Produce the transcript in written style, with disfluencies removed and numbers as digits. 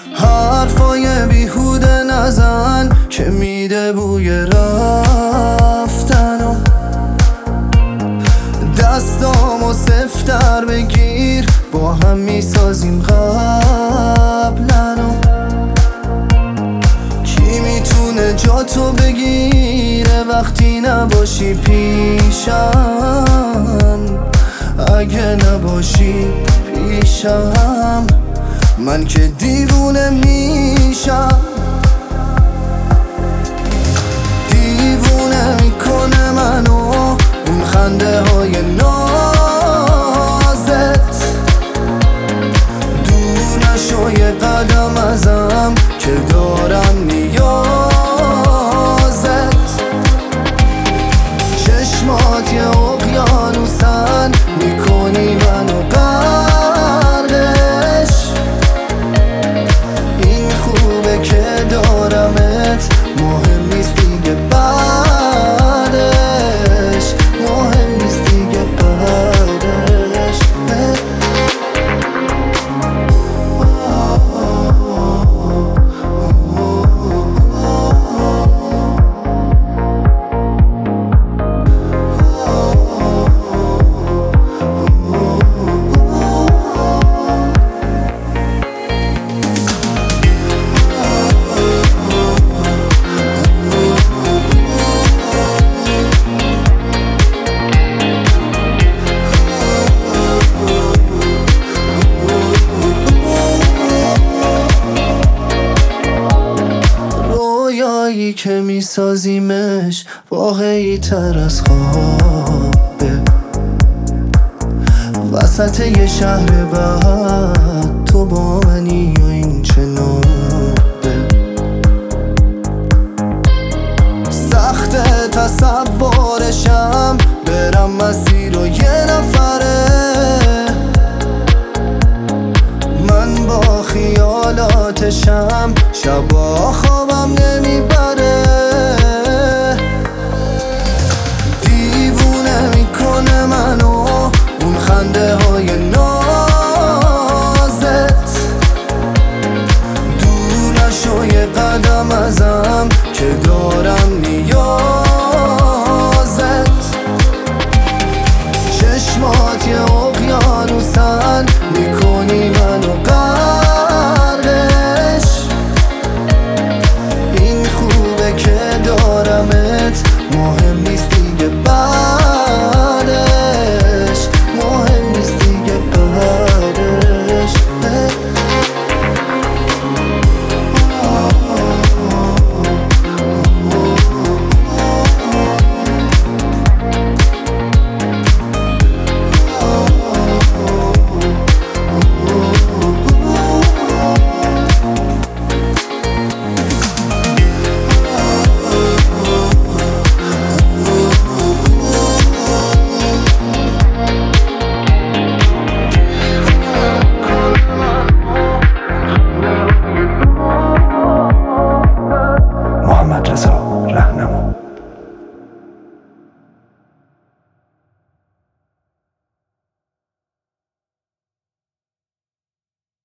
حرفای بیهوده نزن که میده بوی رفتنو. دستامو سفتر بگیر با هم میسازیم قبلنو. کی میتونه جاتو بگیره وقتی نباشی پیشم؟ اگه نباشی پیشم من که دیوونه میشم. دیوونه میکنه منو اون خنده های نازت. دور نشو یه قدم ازم که دارم نیازت. چشمات یه اقیانوسن میکنی منو غرقش. این خوبه که دارمت مهم نیست دیگه بعدش. مهم نیست دیگه بعدش. رویایی که میسازیمش واقعی تر از خوابه. وسط یه شهر بعد تو با منی و این چه نوبه. سخت تصورشم برم مسیر و یه نفره. من با خیالاتشم شبا خوابم نمیبره. دیوونه میکنه منو اون خنده های